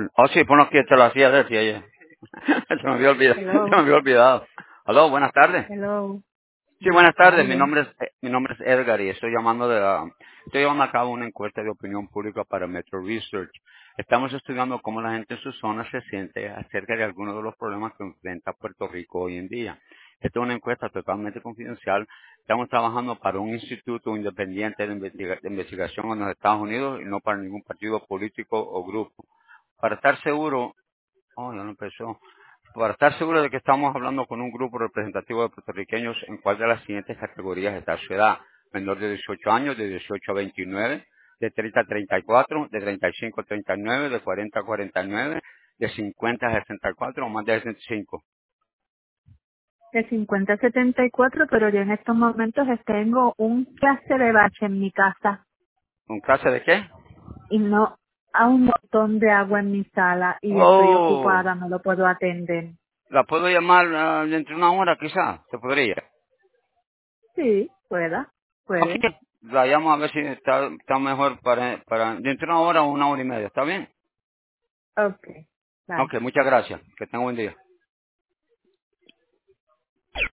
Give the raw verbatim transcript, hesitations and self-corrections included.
Oh, sí, bueno, que te lo hacía decir ayer. Se me había olvidado. Se me Hello. había olvidado. Aló, buenas tardes. Hello. Sí, Buenas buenas tardes. Mi tardes. nombre es eh, mi nombre es Edgar y estoy llamando de la, estoy llevando a cabo una encuesta de opinión pública para Metro Research. Estamos estudiando cómo la gente en su zona se siente acerca de algunos de los problemas que enfrenta Puerto Rico hoy en día. Esta es una encuesta totalmente confidencial. Estamos trabajando para un instituto independiente de, investiga- de investigación en los Estados Unidos y no para ningún partido político o grupo. Para estar seguro, oh, ya no empezó. Para estar seguro de que estamos hablando con un grupo representativo de puertorriqueños en cuál de las siguientes categorías está su edad: menor de dieciocho años, de dieciocho a veintinueve, de treinta a treinta y cuatro, de treinta y cinco a treinta y nueve, de cuarenta a cuarenta y nueve, de cincuenta a sesenta y cuatro o más de sesenta y cinco. De cincuenta a setenta y cuatro, pero yo en estos momentos tengo un clase de bache en mi casa ¿Un clase de qué? y no a un montón de agua en mi sala y estoy Oh, ocupada, no lo puedo atender. la puedo llamar ah, dentro de una hora quizás, ¿se podría? Sí, pueda, Ok, puede. la llamo a ver si está, está mejor para, para dentro de una hora o una hora y media, ¿está bien? Okay. Bye. Ok, muchas gracias. Que tenga un buen día.